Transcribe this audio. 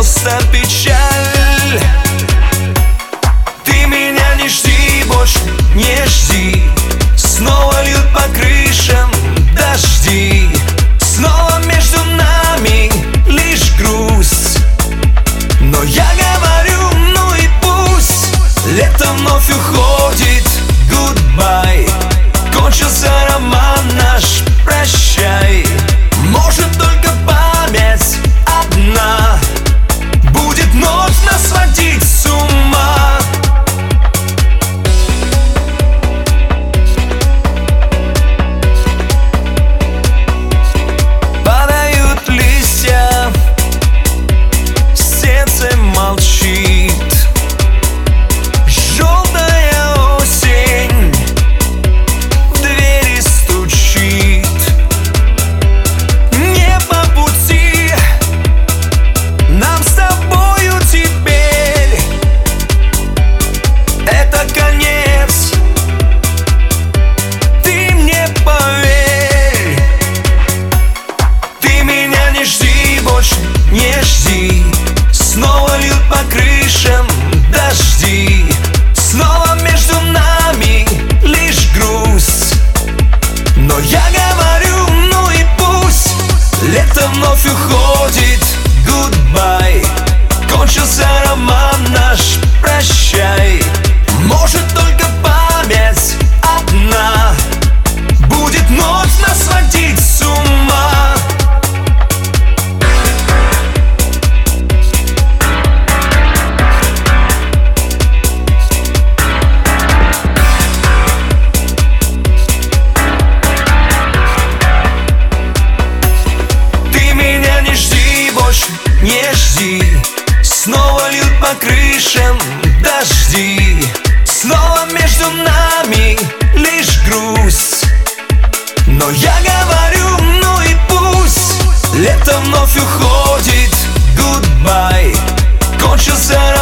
просто печаль. Ты меня не жди, больше не жди. Снова льют по крышам дожди. Снова между нами лишь грусть. Но я говорю, ну и пусть. Лето вновь уходит, goodbye. Кончился роман наш, прощай. Может, только память одна будет ночь нас сводить с ума. Падают листья, сердце молчит. Желтая осень в двери стучит. Не по пути нам с тобою теперь. Это конец, ты мне поверь. Ты меня не жди, больше не жди. Снова льют по крышам дожди. Снова между нами лишь грусть. Но я говорю, ну и пусть. Лето вновь уходит, goodbye. Кончился роман наш, прощай. Может, только память одна будет ночь нас сводить с ума. Не жди, снова льют по крышам дожди. Снова между нами лишь грусть. Но я говорю, ну и пусть. Лето вновь уходит, goodbye. Кончился